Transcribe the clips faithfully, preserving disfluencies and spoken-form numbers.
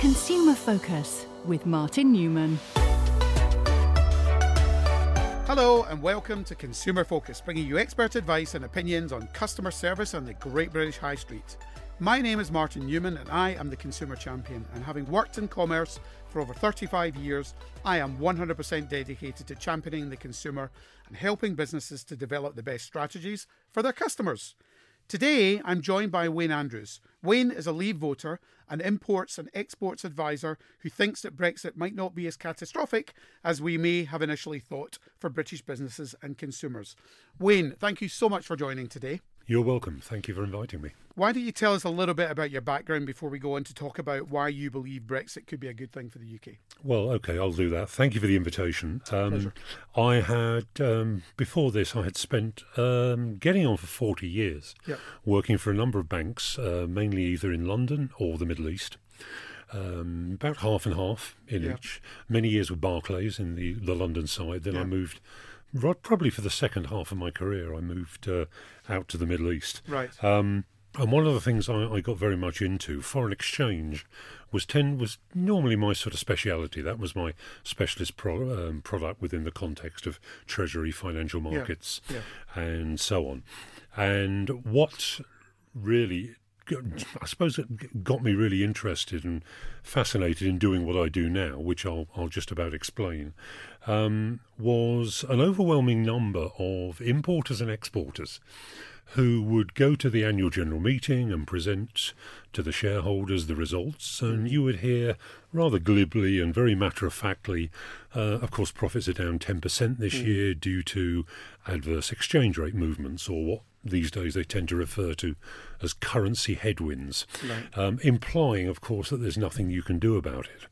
Consumer Focus with Martin Newman. Hello and welcome to Consumer Focus, bringing you expert advice and opinions on customer service on the Great British High Street. My name is Martin Newman and I am the Consumer Champion, and having worked in commerce for over thirty-five years, I am one hundred percent dedicated to championing the consumer and helping businesses to develop the best strategies for their customers. Today, I'm joined by Wayne Andrews. Wayne is a Leave voter, an imports and exports advisor who thinks that Brexit might not be as catastrophic as we may have initially thought for British businesses and consumers. Wayne, thank you so much for joining today. You're welcome. Thank you for inviting me. Why don't you tell us a little bit about your background before we go on to talk about why you believe Brexit could be a good thing for the U K? Well, OK, I'll do that. Thank you for the invitation. Um, Pleasure. I had, um, before this, I had spent um, getting on for forty years Yep. working for a number of banks, uh, mainly either in London or the Middle East. Um, about half and half in Yep. each. Many years with Barclays in the, the London side. Then I Yep. moved, right, probably for the second half of my career, I moved uh, out to the Middle East. Right. Um, and one of the things I, I got very much into, foreign exchange, was ten was normally my sort of speciality. That was my specialist pro, um, product within the context of treasury, financial markets, Yeah. and so on. And what really, I suppose, it got me really interested and fascinated in doing what I do now, which I'll, I'll just about explain, um, was an overwhelming number of importers and exporters who would go to the annual general meeting and present to the shareholders the results, and you would hear rather glibly and very matter-of-factly, uh, of course, profits are down ten percent this Mm. year due to adverse exchange rate movements, or what these days they tend to refer to as currency headwinds, Right. um, implying, of course, that there's nothing you can do about it.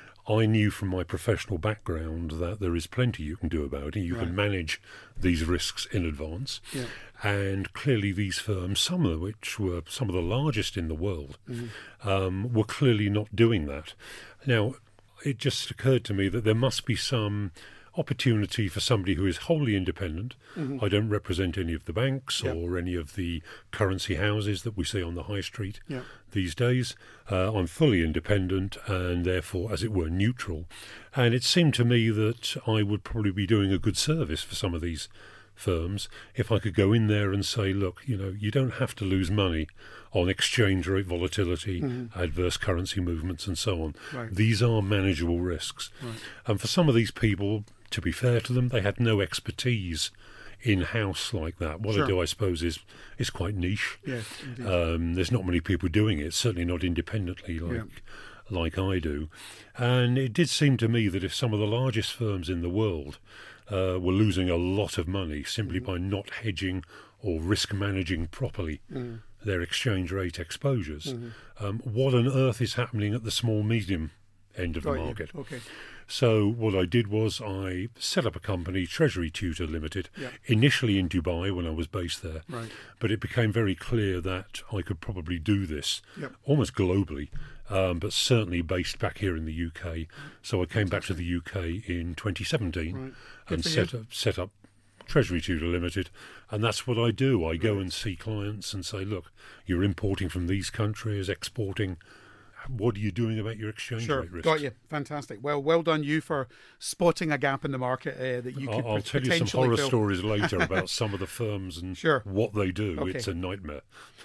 I knew from my professional background that there is plenty you can do about it. You Right. can manage these risks in advance. Yeah. And clearly these firms, some of which were some of the largest in the world, Mm-hmm. um, were clearly not doing that. Now, it just occurred to me that there must be some opportunity for somebody who is wholly independent. Mhm. I don't represent any of the banks Yep. or any of the currency houses that we see on the high street Yeah. these days. Uh, I'm fully independent and therefore, as it were, neutral. And it seemed to me that I would probably be doing a good service for some of these firms if I could go in there and say, look, you know, you don't have to lose money on exchange rate volatility, Mhm. adverse currency movements and so on. Right. These are manageable risks. Right. And for some of these people, to be fair to them, they had no expertise in-house like that. What Sure. I do, I suppose, is is quite niche. Yes, indeed. Um, there's not many people doing it, certainly not independently like Yeah. like I do. And it did seem to me that if some of the largest firms in the world uh, were losing a lot of money simply by not hedging or risk managing properly Mm. their exchange rate exposures, Mhm. um, what on earth is happening at the small medium end of the Got you. market? Okay. So what I did was I set up a company, Treasury Tutor Limited, Yeah. initially in Dubai when I was based there. Right. But it became very clear that I could probably do this Yep. almost globally, um, but certainly based back here in the U K. So I came back to the U K in twenty seventeen Right. Good and for set you. up, set up Treasury Tutor Limited, and that's what I do. I go and see clients and say, look, you're importing from these countries, exporting. What are you doing about your exchange Sure, rate risks? got you. Fantastic. Well, well done you for spotting a gap in the market uh, that you could I'll, I'll pot- tell you some potentially horror fill. stories later about some of the firms and Sure. what they do. Okay. It's a nightmare.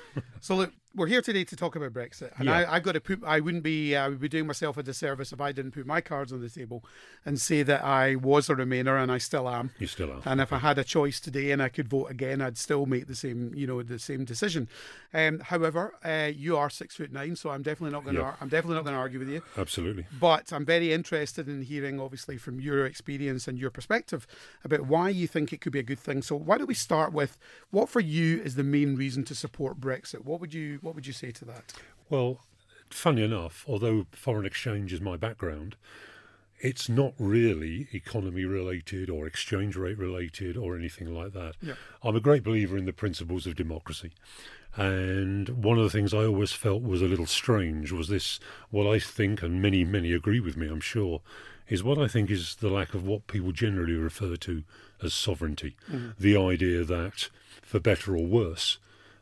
So look, we're here today to talk about Brexit, and Yeah. I, I've got to put. I wouldn't be. I would be doing myself a disservice if I didn't put my cards on the table and say that I was a Remainer and I still am. You still are. And if I had a choice today and I could vote again, I'd still make the same, you know, the same decision. Um, however, uh, you are six foot nine, so I'm definitely not going to. Yep. I'm definitely not going to argue with you. Absolutely. But I'm very interested in hearing, obviously, from your experience and your perspective about why you think it could be a good thing. So why don't we start with what for you is the main reason to support Brexit? What would you What would you say to that? Well, funny enough, although foreign exchange is my background, it's not really economy related or exchange rate related or anything like that. Yeah. I'm a great believer in the principles of democracy. And one of the things I always felt was a little strange was this, what I think, and many, many agree with me, I'm sure, is what I think is the lack of what people generally refer to as sovereignty. Mm-hmm. The idea that, for better or worse,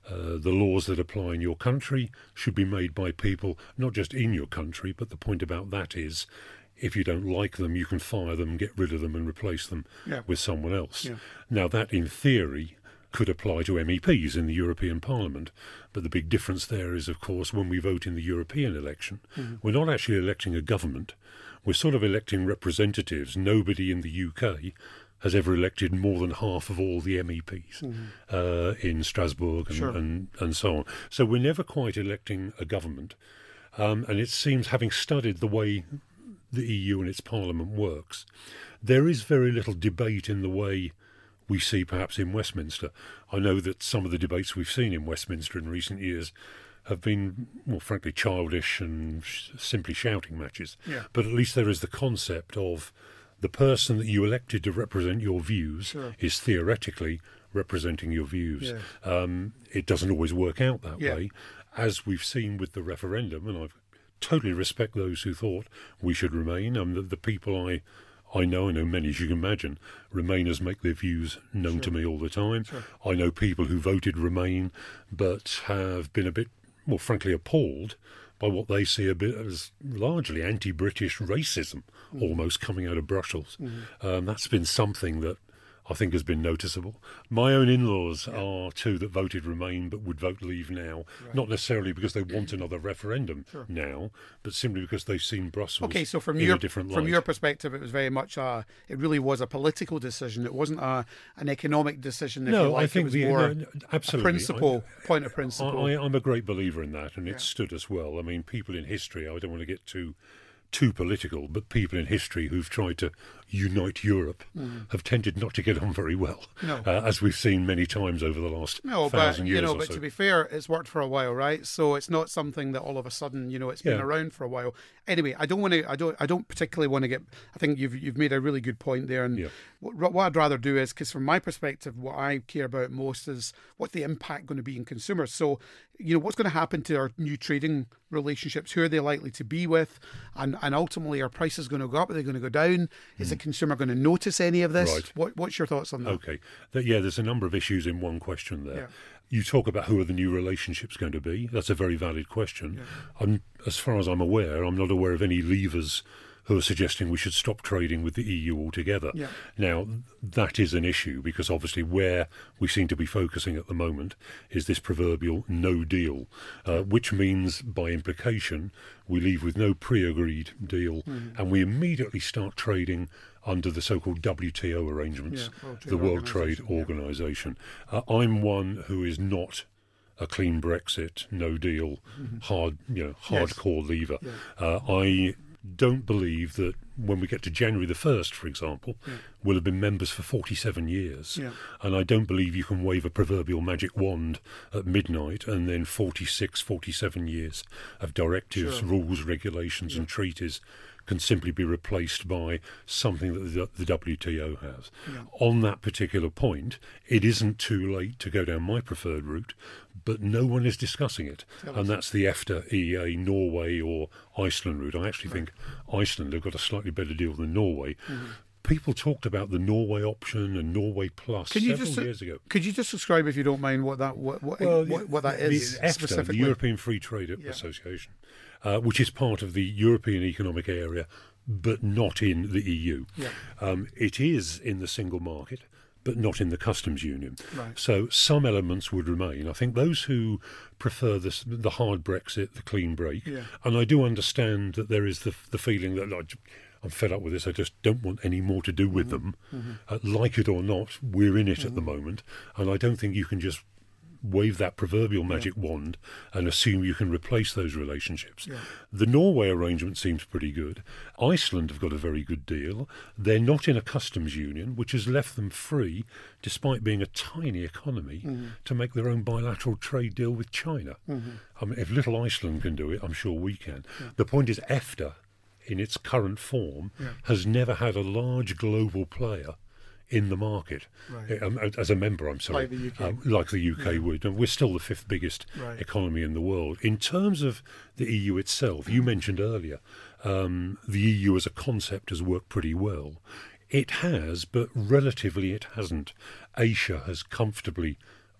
Uh, the laws that apply in your country should be made by people not just in your country, but the point about that is if you don't like them, you can fire them, get rid of them and replace them yeah. with someone else. Yeah. Now, that in theory could apply to M E Ps in the European Parliament. But the big difference there is, of course, when we vote in the European election, mm-hmm. we're not actually electing a government. We're sort of electing representatives. Nobody in the U K has ever elected more than half of all the M E Ps mm-hmm. uh, in Strasbourg and, sure. and, and so on. So we're never quite electing a government. Um, and it seems, having studied the way the E U and its parliament works, there is very little debate in the way we see perhaps in Westminster. I know that some of the debates we've seen in Westminster in recent years have been, well, frankly, childish and sh- simply shouting matches. Yeah. But at least there is the concept of the person that you elected to represent your views sure. is theoretically representing your views. Yeah. Um, it doesn't always work out that yeah. way, as we've seen with the referendum, and I totally respect those who thought we should remain. Um, the, the people I I know, I know many, as you can imagine, Remainers make their views known sure. to me all the time. Sure. I know people who voted Remain but have been a bit, well, frankly, appalled by what they see a bit as largely anti-British racism mm. almost coming out of Brussels. Mm. Um, that's been something that I think has been noticeable. My own in-laws yeah. are two that voted Remain but would vote Leave now, right. not necessarily because they want another referendum sure. now, but simply because they've seen Brussels okay, so from in your, a different light. From your perspective, it was very much a, it really was a political decision. It wasn't a, an economic decision, if no, you like. I think it was the, more no, absolutely. a principle, I, point of principle. I, I'm a great believer in that, and it yeah. stood us well. I mean, people in history, I don't want to get too too political, but people in history who've tried to unite Europe mm. have tended not to get on very well, no. uh, as we've seen many times over the last no, thousand but, years you know, or but so. to be fair, it's worked for a while, right? So it's not something that all of a sudden, you know, it's been yeah. around for a while. Anyway, I don't want to. I don't. I don't particularly want to get. I think you've you've made a really good point there. And yeah. what, what I'd rather do is, because from my perspective, what I care about most is what's the impact going to be in consumers. So, you know, what's going to happen to our new trading relationships? Who are they likely to be with? And and ultimately, are prices going to go up? Are they going to go down? Is mm. the consumer going to notice any of this? Right. What What's your thoughts on that? Okay. That, yeah, there's a number of issues in one question there. Yeah. You talk about who are the new relationships going to be. That's a very valid question. Yeah. I'm, as far as I'm aware, I'm not aware of any leavers who are suggesting we should stop trading with the E U altogether. Yeah. Now, that is an issue because obviously where we seem to be focusing at the moment is this proverbial no deal, uh, which means by implication we leave with no pre-agreed deal mm. and we immediately start trading under the so-called W T O arrangements, yeah, World the World Trade Organization. Yeah. Uh, I'm one who is not a clean Brexit, no deal, mm-hmm. hard, you know, hardcore yes. leaver. Yeah. Uh, I don't believe that when we get to January the first, for example, yeah. we'll have been members for forty-seven years. Yeah. And I don't believe you can wave a proverbial magic wand at midnight and then forty-six, forty-seven years of directives, sure. rules, regulations yeah. and treaties can simply be replaced by something that the, the W T O has. Yeah. On that particular point, it isn't too late to go down my preferred route, but no one is discussing it. Tell and us. That's the EFTA, E A, Norway or Iceland route. I actually right. think Iceland have got a slightly better deal than Norway. Mm-hmm. People talked about the Norway option and Norway Plus could you several just, years ago. Could you just describe, if you don't mind, what that what what, well, what, what that is the EFTA, specifically? The European Free Trade yeah. Association, uh, which is part of the European Economic Area, but not in the E U. Yeah. Um, it is in the single market, but not in the customs union. Right. So some elements would remain. I think those who prefer this, the hard Brexit, the clean break, yeah. and I do understand that there is the the feeling that like, I'm fed up with this, I just don't want any more to do with mm-hmm. them. Mm-hmm. Uh, like it or not, we're in it mm-hmm. at the moment, and I don't think you can just wave that proverbial magic yeah. wand and assume you can replace those relationships. Yeah. The Norway arrangement seems pretty good. Iceland have got a very good deal. They're not in a customs union, which has left them free, despite being a tiny economy, mm-hmm. to make their own bilateral trade deal with China. Mm-hmm. I mean, if little Iceland can do it, I'm sure we can. Yeah. The point is EFTA, in its current form, yeah. has never had a large global player in the market. Right. Um, as a member, I'm sorry. Like the U K. Um, like the U K yeah. would. And we're still the fifth biggest right. economy in the world. In terms of the E U itself, you mentioned earlier, um, the E U as a concept has worked pretty well. It has, but relatively it hasn't. Asia has comfortably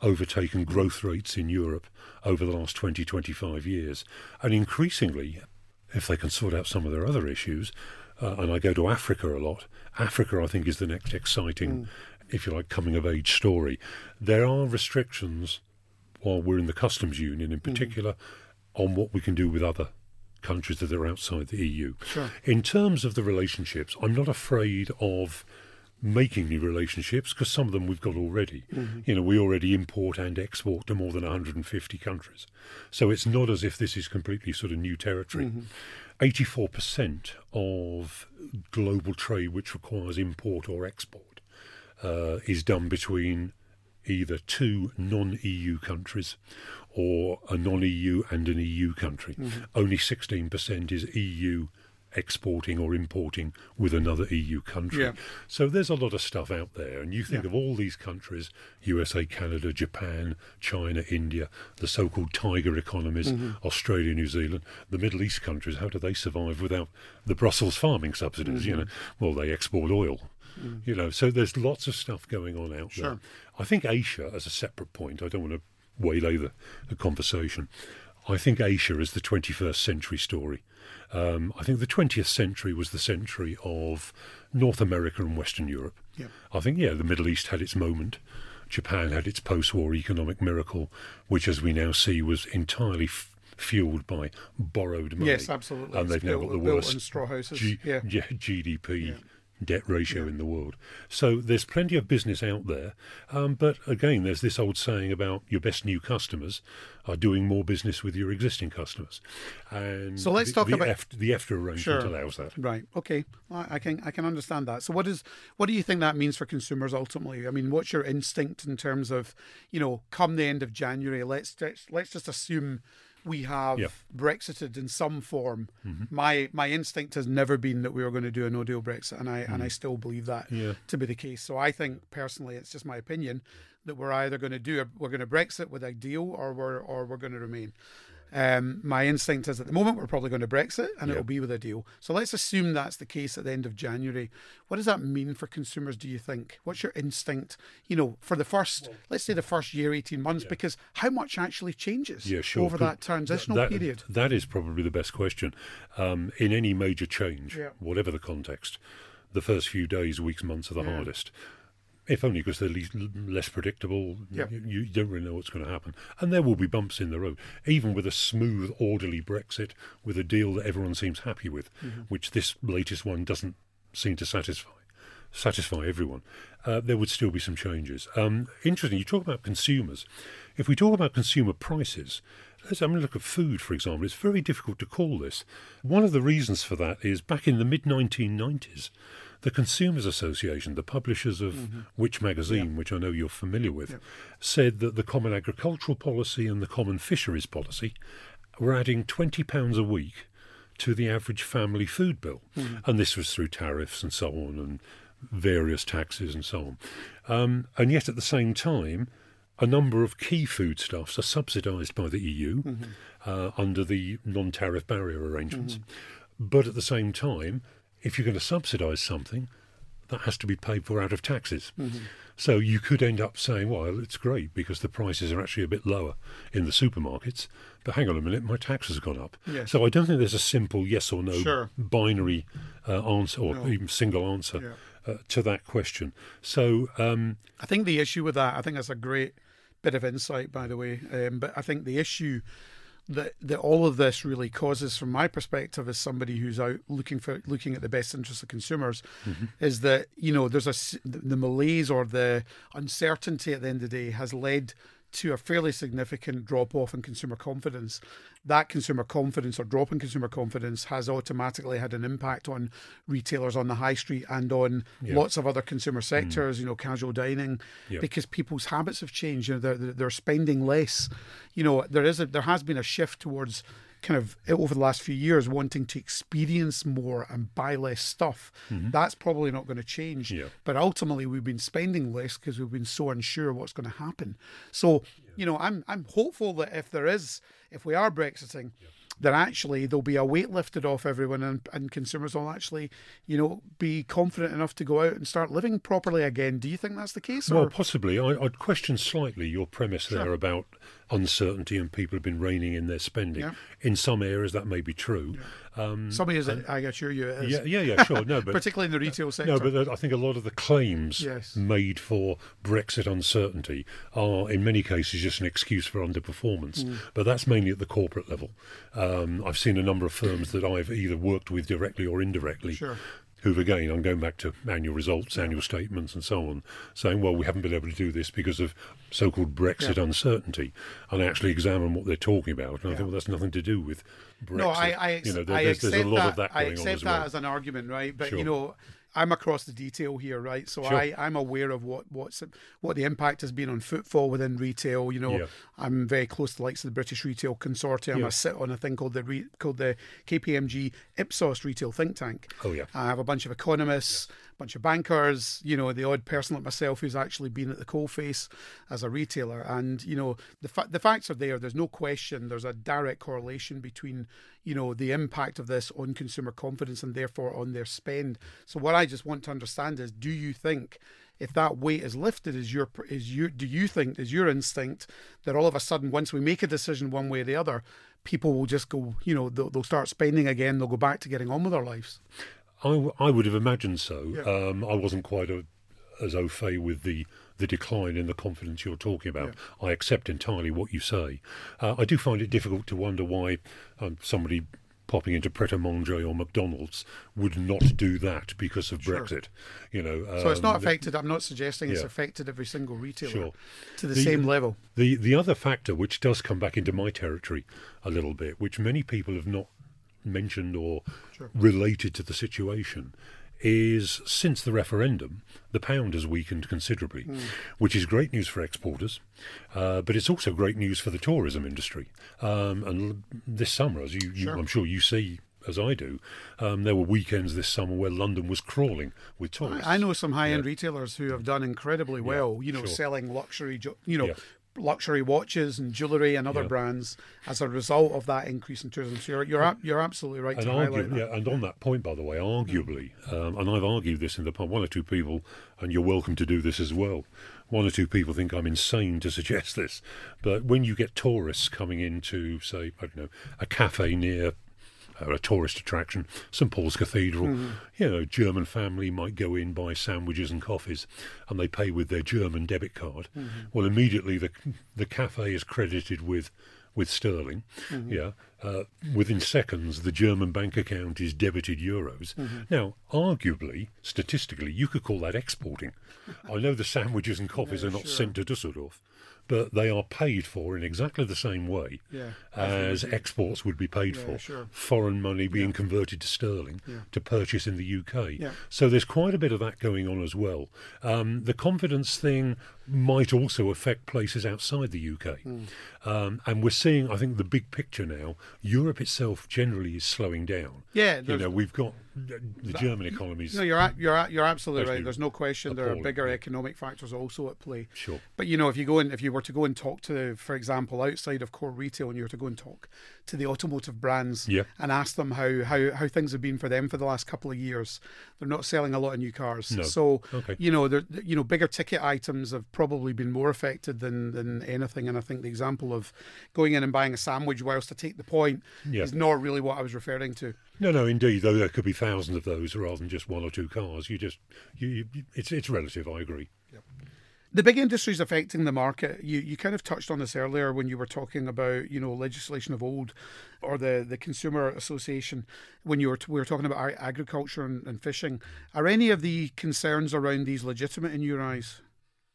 overtaken growth rates in Europe over the last twenty, twenty-five years. And increasingly, if they can sort out some of their other issues, uh, and I go to Africa a lot, Africa I think is the next exciting, mm. if you like, coming-of-age story. There are restrictions, while we're in the customs union in particular, mm. on what we can do with other countries that are outside the E U. Sure. In terms of the relationships, I'm not afraid of making new relationships because some of them we've got already. Mm-hmm. You know, we already import and export to more than one hundred fifty countries. So it's not as if this is completely sort of new territory. Mm-hmm. eighty-four percent of global trade which requires import or export uh, is done between either two non-E U countries or a non-E U and an E U country. Mm-hmm. Only sixteen percent is E U exporting or importing with another E U country. Yeah. So there's a lot of stuff out there. And you think yeah. of all these countries, U S A, Canada, Japan, China, India, the so-called tiger economies, mm-hmm. Australia, New Zealand, the Middle East countries, how do they survive without the Brussels farming subsidies? Mm-hmm. You know, well, they export oil. Mm. You know, so there's lots of stuff going on out sure. there. I think Asia, as a separate point, I don't want to waylay the, the conversation. I think Asia is the twenty-first century story. Um, I think the twentieth century was the century of North America and Western Europe. Yep. I think, yeah, the Middle East had its moment. Japan had its post-war economic miracle, which, as we now see, was entirely f- fueled by borrowed money. Yes, absolutely. And they've it's now built, got the built worst in straw houses. G- yeah. Yeah, G D P. Yeah. debt ratio yeah. in the world. So there's plenty of business out there. Um, but again, there's this old saying about your best new customers are doing more business with your existing customers. And so let's the, talk the about... E F, the E F T A arrangement sure. allows that. Right. Okay. Well, I can I can understand that. So what is what do you think that means for consumers ultimately? I mean, what's your instinct in terms of, you know, come the end of January, let's let's, let's just assume we have yep. Brexited in some form. Mm-hmm. My my instinct has never been that we were going to do a no-deal Brexit, and I mm. and I still believe that yeah. to be the case. So I think personally, it's just my opinion that we're either going to do a, we're going to Brexit with a deal, or we're or we're going to remain. Um, my instinct is at the moment we're probably going to Brexit, and yep. it'll be with a deal. So let's assume that's the case at the end of January. What does that mean for consumers, do you think? What's your instinct, you know, for the first, well, let's say the first year, eighteen months, yeah. because how much actually changes yeah, sure. over that transitional that, period? That is probably the best question. Um, in any major change, yeah. whatever the context, the first few days, weeks, months are the yeah. hardest. If only because they're least, less predictable, yep. you, you don't really know what's going to happen. And there will be bumps in the road. Even with a smooth, orderly Brexit, with a deal that everyone seems happy with, mm-hmm. which this latest one doesn't seem to satisfy satisfy everyone, uh, there would still be some changes. Um, interesting, you talk about consumers. If we talk about consumer prices, let's have a look at food, for example. It's very difficult to call this. One of the reasons for that is back in the mid nineteen nineties, the Consumers Association, the publishers of mm-hmm. Which magazine, yep. which I know you're familiar with, yep. said that the Common Agricultural Policy and the Common Fisheries Policy were adding twenty pounds a week to the average family food bill. Mm-hmm. And this was through tariffs and so on, and various taxes and so on. Um, and yet at the same time, a number of key foodstuffs are subsidised by the E U mm-hmm. uh, under the non-tariff barrier arrangements. Mm-hmm. But at the same time, if you're going to subsidise something, that has to be paid for out of taxes. Mm-hmm. So you could end up saying, well, it's great because the prices are actually a bit lower in the supermarkets, but hang on a minute, my taxes have gone up. Yes. So I don't think there's a simple yes or no sure. binary uh, answer or no. even single answer yeah. uh, to that question. So um, I think the issue with that, I think that's a great bit of insight, by the way, um, but I think the issue that that all of this really causes, from my perspective as somebody who's out looking for looking at the best interests of consumers, mm-hmm. is that, you know, there's a the malaise or the uncertainty at the end of the day has led to a fairly significant drop off in consumer confidence. That consumer confidence or drop in consumer confidence has automatically had an impact on retailers on the high street and on yeah. lots of other consumer sectors, mm. you know, casual dining, yep. because people's habits have changed. You know, they're, they're spending less. You know, there is a, there has been a shift towards kind of over the last few years wanting to experience more and buy less stuff. Mm-hmm. That's probably not going to change. Yeah. But ultimately, we've been spending less because we've been so unsure what's going to happen. So, yeah. you know, I'm I'm hopeful that if there is, if we are Brexiting, yeah. that actually there'll be a weight lifted off everyone, and, and consumers will actually, you know, be confident enough to go out and start living properly again. Do you think that's the case? Or? Well, possibly. I, I'd question slightly your premise Sure. there about uncertainty and people have been reining in their spending. Yeah. In some areas that may be true. Yeah. Um, Some areas, I assure you, it is. yeah, yeah, yeah, sure. No, but particularly in the retail sector. No, but I think a lot of the claims Yes. made for Brexit uncertainty are, in many cases, just an excuse for underperformance. Mm. But that's mainly at the corporate level. Um, I've seen a number of firms that I've either worked with directly or indirectly. Sure. Who've again, I'm going back to annual results, annual statements and so on, saying, well, we haven't been able to do this because of so-called Brexit Yeah. uncertainty, and I actually examine what they're talking about. And Yeah. I think, well, that's nothing to do with Brexit. No, I, I, ex- you know, there, I there's, accept there's a lot that. of that I going accept on as that well. as an argument, right? But Sure. you know, I'm across the detail here, right? So Sure. I, I'm aware of what what's what the impact has been on footfall within retail. You know, Yeah. I'm very close to the likes of the British Retail Consortium. Yeah. I sit on a thing called the re, called the K P M G Ipsos Retail Think Tank. Oh, yeah. I have a bunch of economists, a bunch of bankers, you know, the odd person like myself who's actually been at the coalface as a retailer. And, you know, the fa- the facts are there. There's no question. There's a direct correlation between, you know, the impact of this on consumer confidence and therefore on their spend. So what I just want to understand is, do you think if that weight is lifted, is your is you do you think is your instinct that all of a sudden, once we make a decision one way or the other, people will just go, you know, they'll, they'll start spending again, they'll go back to getting on with their lives? I, w- I would have imagined so. Yeah. Um, I wasn't quite a, as au fait with the, the decline in the confidence you're talking about. I accept entirely what you say. Uh, I do find it difficult to wonder why um, somebody popping into Pret a Manger or McDonald's would not do that because of Sure. Brexit. You know, So it's not um, affected. I'm not suggesting it's yeah. affected every single retailer Sure. to the, The- same level. The the other factor, which does come back into my territory a little bit, which many people have not mentioned or Sure. related to the situation, is since the referendum, the pound has weakened considerably, Mm. which is great news for exporters, uh, but it's also great news for the tourism industry. Um, and l- this summer, as you, you Sure. I'm sure you see, as I do, um, there were weekends this summer where London was crawling with tourists. I, I know some high-end Yeah. retailers who have done incredibly well. You know, sure. selling luxury, jo- you know. Yeah. luxury watches and jewellery and other Yeah. brands as a result of that increase in tourism. So you're you're, ab- you're absolutely right And, to argue, highlight that. yeah, and on that point, by the way, arguably, um, and I've argued this in the past, one or two people, and you're welcome to do this as well, one or two people think I'm insane to suggest this, but when you get tourists coming into, say, I don't know, a cafe near uh, a tourist attraction, St Paul's Cathedral, Mm-hmm. you know, a German family might go in, buy sandwiches and coffees, and they pay with their German debit card. Mm-hmm. Well, immediately the the cafe is credited with with sterling. Mm-hmm. Yeah, uh, within seconds the German bank account is debited euros. Mm-hmm. Now, arguably, statistically, you could call that exporting. I know the sandwiches and coffees Yeah, are not sure. sent to Dusseldorf, but they are paid for in exactly the same way Yeah, as as they exports would be paid Yeah, for. sure. Foreign money being converted to sterling Yeah. to purchase in the U K. Yeah. So there's quite a bit of that going on as well. Um, the confidence thing might also affect places outside the U K. Hmm. Um, and we're seeing, I think, the big picture now. Europe itself generally is slowing down. Yeah, You there's- know, we've got the German economies. No, you're a- you're a- you're absolutely Actually right. There's no question there are appalling, bigger yeah. economic factors also at play. Sure. But you know, if you go in, if you were to go and talk to, for example, outside of core retail, and you were to go and talk to the automotive brands Yeah. and ask them how, how how things have been for them for the last couple of years, they're not selling a lot of new cars. No. So Okay. you know, they're- you know, bigger ticket items have probably been more affected than than anything. And I think the example of going in and buying a sandwich, whilst I take the point, Yeah. is not really what I was referring to. No, no, indeed. Though there could be thousands of those rather than just one or two cars. You just, you, you it's it's relative. I agree. The big industries affecting the market, you, you kind of touched on this earlier when you were talking about, you know, legislation of old or the, the Consumer Association, when you were we were talking about ag- agriculture and, and fishing. Are any of the concerns around these legitimate in your eyes?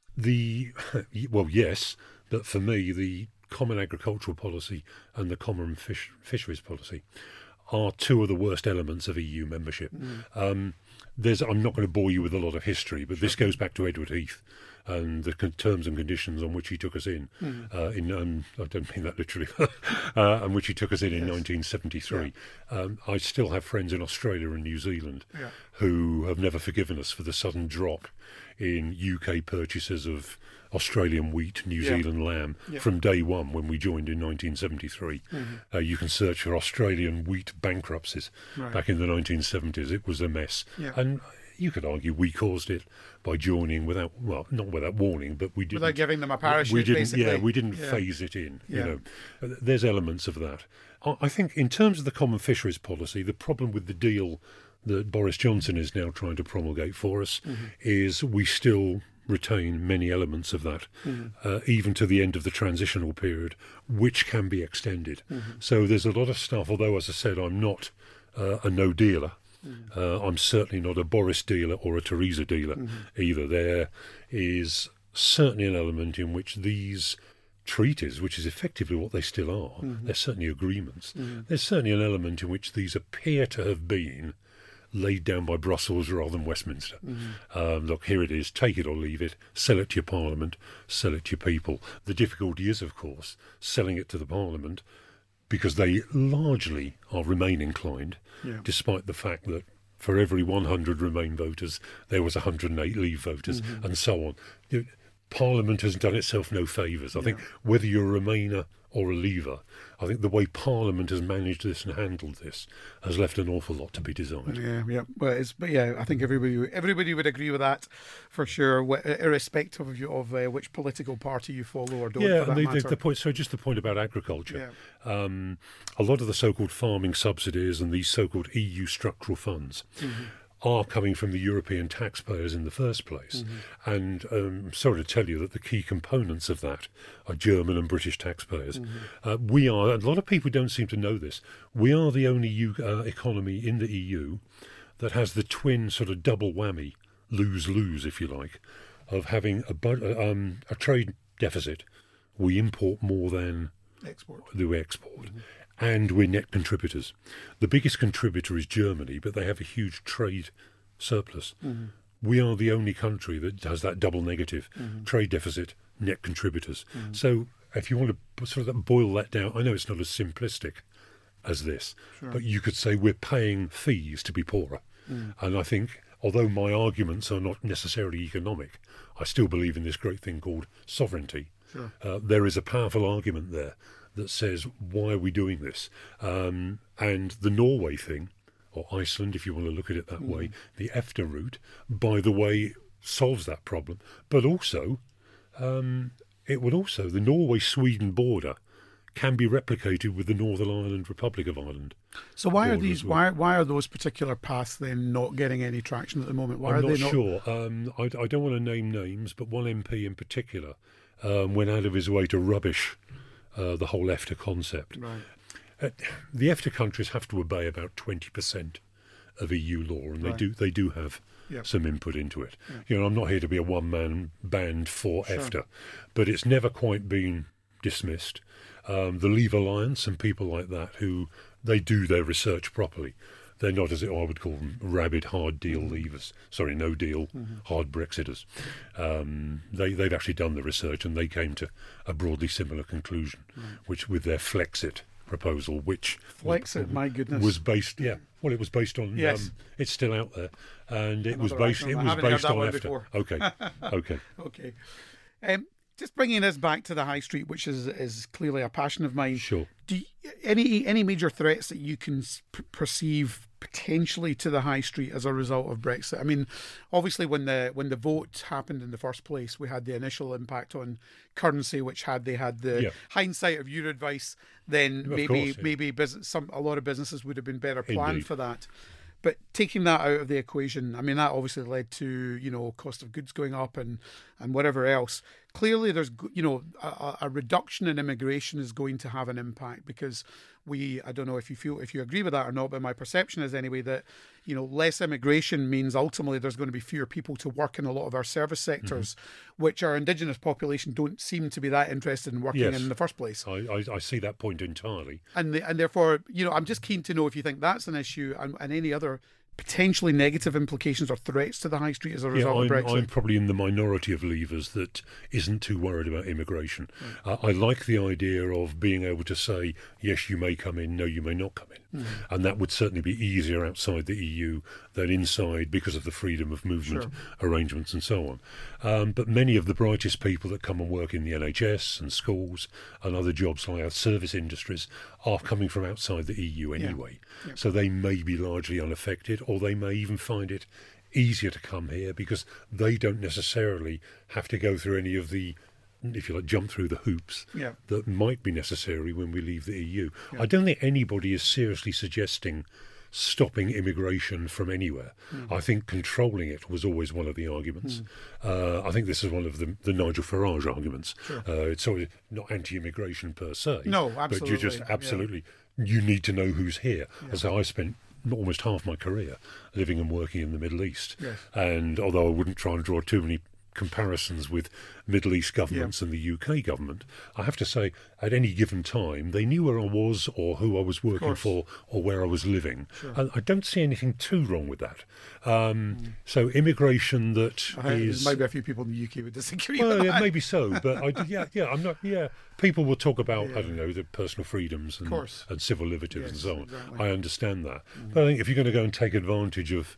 The well, yes, but for me, the Common Agricultural Policy and the Common Fish, Fisheries Policy are two of the worst elements of E U membership. Um, there's, I'm not going to bore you with a lot of history, but this goes back to Edward Heath and the con- terms and conditions on which he took us in. Uh, in um, I don't mean that literally, uh, on which he took us in in nineteen seventy-three. Um, I still have friends in Australia and New Zealand Yeah. who have never forgiven us for the sudden drop in U K purchases of Australian wheat, New Yeah. Zealand lamb Yeah. from day one when we joined in nineteen seventy-three. Mm-hmm. Uh, you can search for Australian wheat bankruptcies Right. back in the nineteen seventies. It was a mess. Yeah. And you could argue we caused it by joining without, well, not without warning, but we didn't. Without giving them a parachute, we didn't, basically. Yeah, we didn't Yeah. phase it in. Yeah. You know, Uh, there's elements of that. I, I think in terms of the common fisheries policy, the problem with the deal that Boris Johnson is now trying to promulgate for us Mm-hmm. is we still retain many elements of that, Mm-hmm. uh, even to the end of the transitional period, which can be extended. Mm-hmm. So there's a lot of stuff, although, as I said, I'm not uh, a no dealer. Mm-hmm. Uh, I'm certainly not a Boris dealer or a Theresa dealer Mm-hmm. either. There is certainly an element in which these treaties, which is effectively what they still are, Mm-hmm. they're certainly agreements. There's certainly an element in which these appear to have been laid down by Brussels rather than Westminster. Mm-hmm. Um, look, here it is, take it or leave it, sell it to your Parliament, sell it to your people. The difficulty is, of course, selling it to the Parliament because they largely are Remain inclined, Yeah. despite the fact that for every one hundred Remain voters, there was one hundred eight Leave voters, Mm-hmm. and so on. You know, Parliament has done itself no favours. I think whether you're a Remainer or a Leaver, I think the way Parliament has managed this and handled this has left an awful lot to be desired. Yeah, yeah. Well, it's but yeah, I think everybody everybody would agree with that for sure, wh- irrespective of you of uh, which political party you follow or don't. Yeah, for that and the, matter. the, the point. So, just the point about agriculture. Um, a lot of the so-called farming subsidies and these so-called E U structural funds are coming from the European taxpayers in the first place. And um, I'm sorry to tell you that the key components of that are German and British taxpayers. Uh, we are. A lot of people don't seem to know this. We are the only U, uh, economy in the E U that has the twin sort of double whammy, lose-lose, if you like, of having a, bu- um, a trade deficit. We import more than export. that we export, and we're net contributors. The biggest contributor is Germany, but they have a huge trade surplus. We are the only country that has that double negative trade deficit, net contributors. So if you want to sort of boil that down, I know it's not as simplistic as this, but you could say we're paying fees to be poorer. And I think, although my arguments are not necessarily economic, I still believe in this great thing called sovereignty. Sure. Uh, there is a powerful argument there that says, why are we doing this? Um, and the Norway thing, or Iceland, if you want to look at it that way, the EFTA route, by the way, solves that problem. But also, um, it would also, the Norway-Sweden border can be replicated with the Northern Ireland Republic of Ireland. So why are border these? as well. Why why are those particular paths then not getting any traction at the moment? Why I'm are not they not? sure. Um, I, I don't want to name names, but one M P in particular um, went out of his way to rubbish uh, the whole EFTA concept. Right. Uh, the EFTA countries have to obey about twenty percent of E U law, and they Right. do they do have Yep. some input into it. You know, I'm not here to be a one-man band for Sure. EFTA, but it's never quite been dismissed. Um, the Leave Alliance and people like that, who they do their research properly. They're not, as I would call them, rabid hard deal leavers. Sorry, no deal, hard Brexiters. Um, they, they've actually done the research and they came to a broadly similar conclusion, which with their Flexit proposal, which Flexit, my goodness. was based, yeah, well, it was based on. Yes. Um, it's still out there, and it was Another based. acronym. It I was haven't heard based that on one EFTA. before. Okay, okay. Okay. Um, just bringing us back to the high street, which is is clearly a passion of mine. Sure. Do you, any any major threats that you can s- p- perceive potentially to the high street as a result of Brexit? I mean, obviously when the when the vote happened in the first place, we had the initial impact on currency, which had they had the Yeah. hindsight of your advice, then Of maybe course, yeah. maybe business, some a lot of businesses would have been better planned Indeed. for that. But taking that out of the equation, I mean, that obviously led to, you know, cost of goods going up and, and whatever else. Clearly, there's, you know, a, a reduction in immigration is going to have an impact because we, I don't know if you feel, if you agree with that or not, but my perception is anyway that, you know, less immigration means ultimately there's going to be fewer people to work in a lot of our service sectors, which our Indigenous population don't seem to be that interested in working Yes. in in the first place. I, I, I see that point entirely. And the, and therefore, you know, I'm just keen to know if you think that's an issue and, and any other potentially negative implications or threats to the high street as a Yeah, result I'm, of Brexit. I'm probably in the minority of leavers that isn't too worried about immigration. Uh, I like the idea of being able to say, yes, you may come in, no, you may not come in. Mm. And that would certainly be easier outside the E U than inside because of the freedom of movement Sure. arrangements and so on. Um, but many of the brightest people that come and work in the N H S and schools and other jobs like our service industries are coming from outside the E U anyway. Yeah. Yeah. So they may be largely unaffected, or they may even find it easier to come here because they don't necessarily have to go through any of the, if you like, jump through the hoops Yeah. that might be necessary when we leave the E U. Yeah. I don't think anybody is seriously suggesting stopping immigration from anywhere. Mm. I think controlling it was always one of the arguments. Mm. Uh, I think this is one of the, the Nigel Farage arguments. Sure. Uh, it's sort of not anti-immigration per se. No, But you absolutely, just yeah. absolutely, you need to know who's here. Yeah. And so I spent almost half my career living and working in the Middle East. Yes. And although I wouldn't try and draw too many comparisons with Middle East governments Yeah. and the U K government, I have to say at any given time they knew where I was or who I was working course. for or where I was living. Sure. And I don't see anything too wrong with that. Um, mm. So immigration that I, is... Maybe a few people in the U K would disagree Well, with yeah, that. maybe so, but I, yeah, yeah, I'm not. Yeah, people will talk about Yeah. I don't know the personal freedoms and, course. and civil liberties Yes, and so on. exactly. I understand that, but I think if you're going to go and take advantage of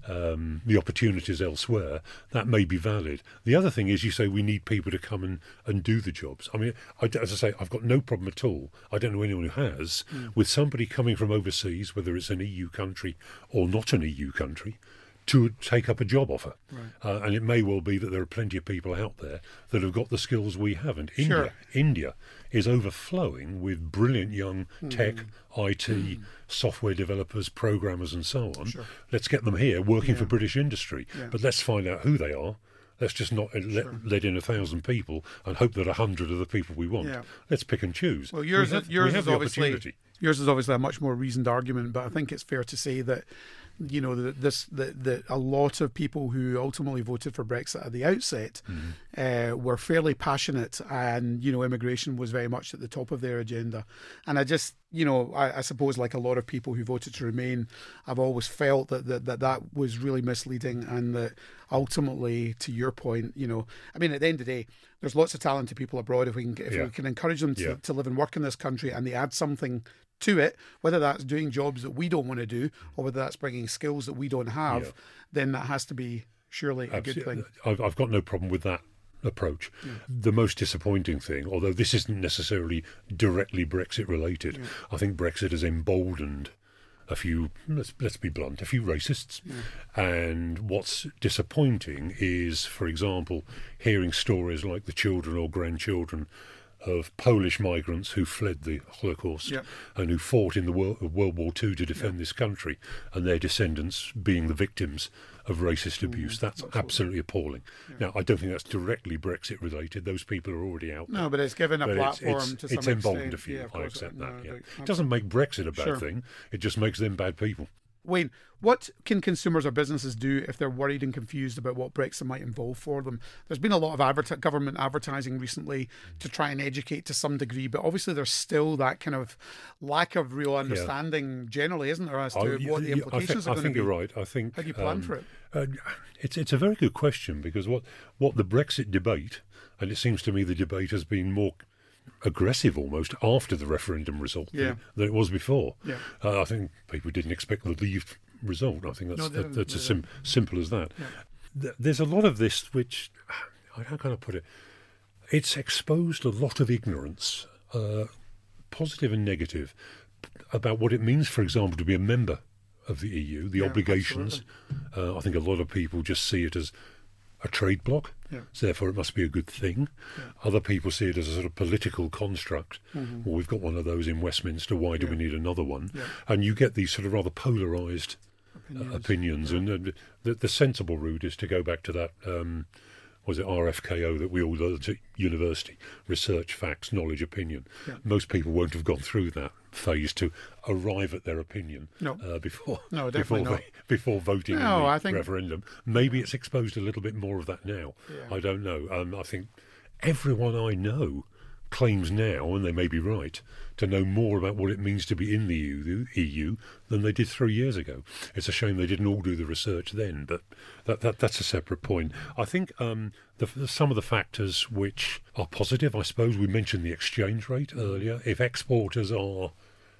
um, the opportunities elsewhere, that may be valid. The other thing is, you say we need people to come and, and do the jobs. I mean, I, as I say, I've got no problem at all. I don't know anyone who has Mm. with somebody coming from overseas, whether it's an E U country or not an E U country, to take up a job offer. Right. Uh, and it may well be that there are plenty of people out there that have got the skills we haven't. India, Sure. India is overflowing with brilliant young tech, I T, software developers, programmers and so on. Sure. Let's get them here working Yeah. for British industry. Yeah. But let's find out who they are. Let's just not uh, let, Sure. let in a thousand people and hope that a hundred are the people we want. Yeah. Let's pick and choose. Well, yours, we have, yours we have is the obviously opportunity. yours is obviously a much more reasoned argument, but I think it's fair to say that you know that this that, that a lot of people who ultimately voted for Brexit at the outset Mm-hmm. uh, were fairly passionate, and you know immigration was very much at the top of their agenda. And I just you know I, I suppose like a lot of people who voted to remain, I've always felt that that, that that was really misleading, and that ultimately, to your point, you know, I mean, at the end of the day, there's lots of talented people abroad. If we can if Yeah. we can encourage them to, Yeah. to live and work in this country, and they add something to it, whether that's doing jobs that we don't want to do or whether that's bringing skills that we don't have, Yeah. then that has to be surely a good Absolutely. thing. I've, I've got no problem with that approach. Yeah. The most disappointing thing, although this isn't necessarily directly Brexit related, Yeah. I think Brexit has emboldened a few, let's, let's be blunt, a few racists. Yeah. And what's disappointing is, for example, hearing stories like the children or grandchildren of Polish migrants who fled the Holocaust Yep. and who fought in the World, World War Two to defend Yep. this country, and their descendants being the victims of racist abuse. That's absolutely. absolutely appalling. Yeah. Now, I don't think that's directly Brexit related. Those people are already out there. No, but it's given a But it's- platform it's, to some it's emboldened extent. a few. Yeah, of I course. accept No, that. Yeah. no, It doesn't make Brexit a bad Sure. thing. It just makes them bad people. Wayne, what can consumers or businesses do if they're worried and confused about what Brexit might involve for them? There's been a lot of adver- government advertising recently to try and educate to some degree, but obviously there's still that kind of lack of real understanding generally, isn't there, as to Oh, what the yeah, implications I think, are I going think to be? you're right. I think. How do you plan um, for it? Uh, it's it's a very good question, because what what the Brexit debate, and it seems to me the debate has been more aggressive almost after the referendum result Yeah. than, than it was before. Yeah. Uh, I think people didn't expect the Leave result. I think that's No, they that, didn't, that's they as sim- simple as that. Yeah. Th- There's a lot of this which, how can I put it? It's exposed a lot of ignorance, uh, positive and negative, about what it means, for example, to be a member of the E U, the Yeah, obligations. Uh, I think a lot of people just see it as a trade bloc, Yeah. so therefore it must be a good thing. Yeah. Other people see it as a sort of political construct. Mhm. Well, we've got one of those in Westminster, why do Yeah. we need another one? Yeah. And you get these sort of rather polarised Opinions. uh, opinions. And uh, the, the sensible route is to go back to that, um, was it R F K O that we all learned at university? Research, facts, knowledge, opinion. Yeah. Most people won't have gone through that phase to arrive at their opinion No. uh, before No, before, definitely not. they- before voting No, in the I think- referendum. Maybe it's exposed a little bit more of that now. Yeah. I don't know. Um, I think everyone I know claims now, and they may be right, to know more about what it means to be in the E U, the E U than they did three years ago. It's a shame they didn't all do the research then, but that, that that's a separate point. I think um, the, the, some of the factors which are positive, I suppose, we mentioned the exchange rate earlier. If exporters are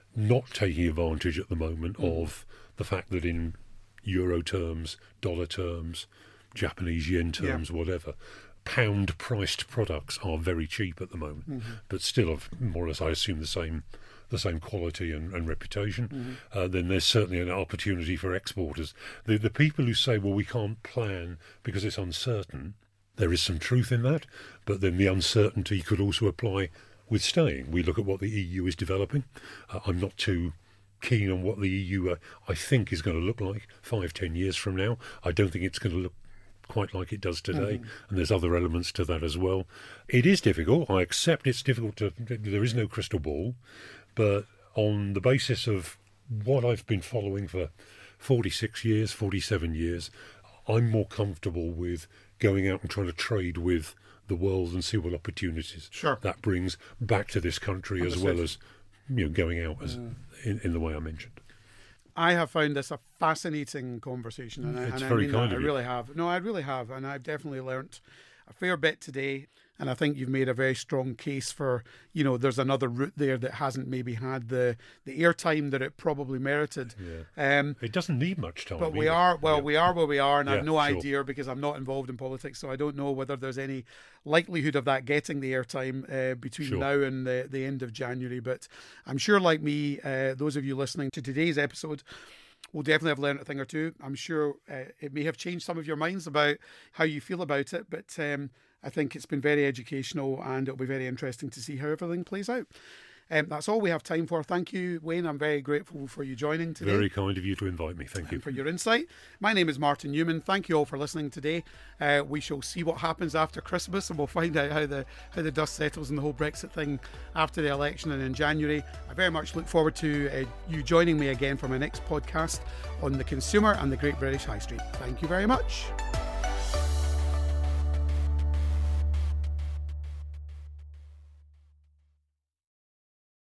not taking advantage at the moment mm. of the fact that in euro terms, dollar terms, Japanese yen terms, yeah. whatever, pound-priced products are very cheap at the moment, mm-hmm. but still of more or less, I assume, the same the same quality and, and reputation. Mm-hmm. Uh, then there's certainly an opportunity for exporters. The, the people who say, well, we can't plan because it's uncertain, there is some truth in that, but then the uncertainty could also apply with staying. We look at what the E U is developing. Uh, I'm not too keen on what the E U, uh, I think, is going to look like five, ten years from now. I don't think it's going to look quite like it does today, mm-hmm. and there's other elements to that as well. It is difficult. I accept it's difficult to, there is no crystal ball, but on the basis of what I've been following for forty-six years, forty-seven years, I'm more comfortable with going out and trying to trade with the world and see what opportunities sure. that brings back to this country, as well as, you know, going out as mm. in, in the way I mentioned. I have found this a fascinating conversation, and, it's I, and very I mean kind that. of I you. really have. No, I really have, and I've definitely learnt a fair bit today. And I think you've made a very strong case for, you know, there's another route there that hasn't maybe had the, the airtime that it probably merited. Yeah. Um, it doesn't need much time. But we either. are, well, yeah. we are where we are, and yeah, I have no sure. idea because I'm not involved in politics, so I don't know whether there's any likelihood of that getting the airtime uh, between sure. now and the, the end of January. But I'm sure, like me, uh, those of you listening to today's episode will definitely have learned a thing or two. I'm sure uh, it may have changed some of your minds about how you feel about it, but um, I think it's been very educational, and it'll be very interesting to see how everything plays out. Um, that's all we have time for. Thank you, Wayne. I'm very grateful for you joining today. Very kind of you to invite me. Thank and you. for your insight. My name is Martin Newman. Thank you all for listening today. Uh, we shall see what happens after Christmas, and we'll find out how the how the dust settles and the whole Brexit thing after the election and in January. I very much look forward to uh, you joining me again for my next podcast on the consumer and the Great British High Street. Thank you very much.